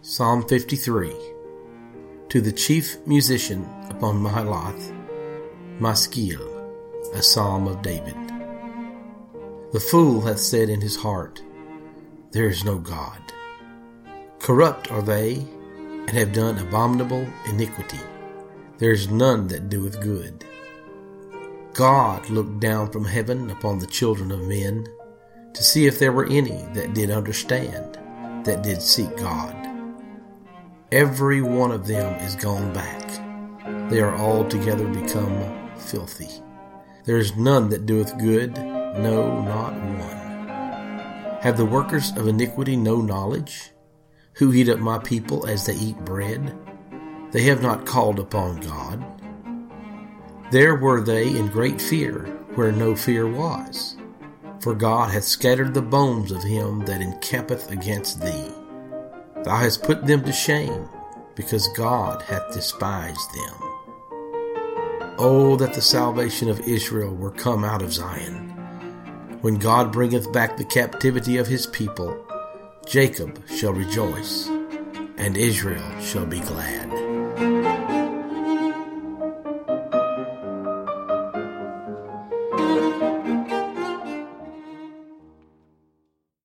Psalm 53. To the chief musician upon Mahalath, Maskil, a psalm of David. The fool hath said in his heart, There is no God. Corrupt are they, and have done abominable iniquity. There is none that doeth good. God looked down from heaven upon the children of men, to see if there were any that did understand, that did seek God. Every one of them is gone back. They are altogether become filthy. There is none that doeth good, no, not one. Have the workers of iniquity no knowledge, who eat up my people as they eat bread? They have not called upon God. There were they in great fear, where no fear was. For God hath scattered the bones of him that encampeth against thee. Thou hast put them to shame, because God hath despised them. Oh, that the salvation of Israel were come out of Zion. When God bringeth back the captivity of his people, Jacob shall rejoice, and Israel shall be glad.